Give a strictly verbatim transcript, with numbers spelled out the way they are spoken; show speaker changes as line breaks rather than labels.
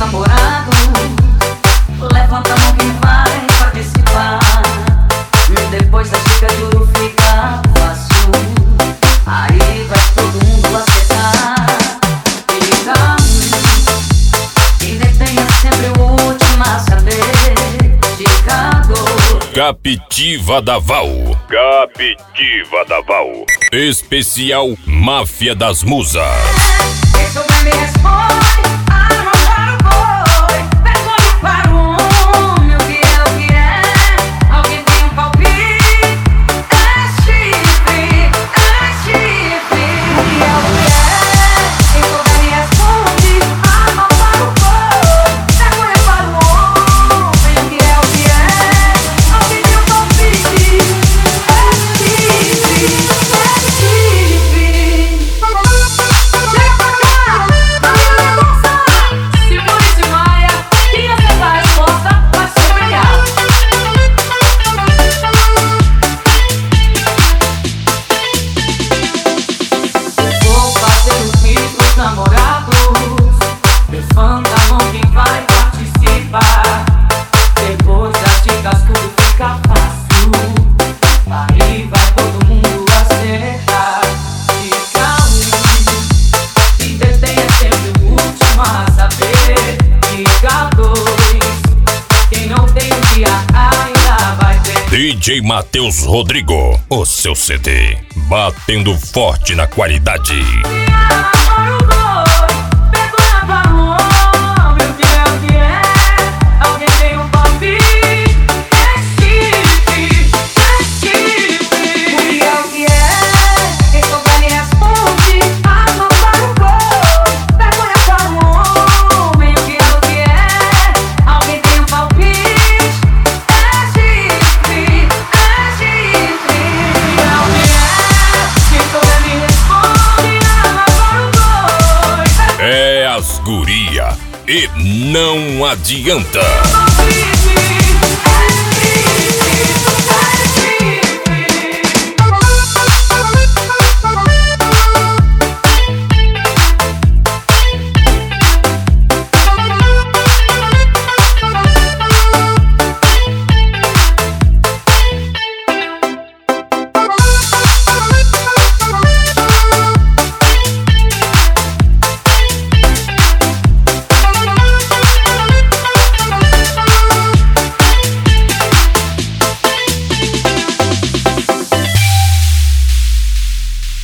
namorado, levanta a mão quem vai participar. Depois da dica duro fica fácil, aí vai todo mundo acertar. Fica quem detém é sempre o último a saber. Dica dois.
Captiva da Val. Captiva da Val. Especial Máfia das Musas.
Quem souber me responde, ah, não para o boi. Pergunte para o homem o que é, o que é. Alguém tem um palpite? É chifre, é chifre. O que é, o que é? Quem souber me responde, ah, não para o boi. Pergunte para o homem o que é, o que é. Alguém tem um palpite? É chifre, é chifre. Chega pra cá, amigo da moça. Se por isso maia, quem acertar a resposta vai ser premiado. Vou fazer um vídeo pros namorados. Levanta a mão quem vai participar. Depois das dicas tudo fica fácil, aí vai todo mundo acertar. Dica um, quem detém é sempre o último a saber. Dica dois, quem não tem um dia ainda vai ter.
D J Matheus Rodrigo, o seu C D, batendo forte na qualidade.
Para o boi, pergunta para o homem o que é, o que é. Alguém tem um palpite? É chifre, é chifre. O que é, o que é? Quem souber me responde, a mão para o boi. Pergunta para o homem o que é, o que é. Alguém tem um palpite? É chifre, é chifre. O que é, o que é? Quem souber me responde, a mão para o boi.
É as guria e não adianta.
Palpite.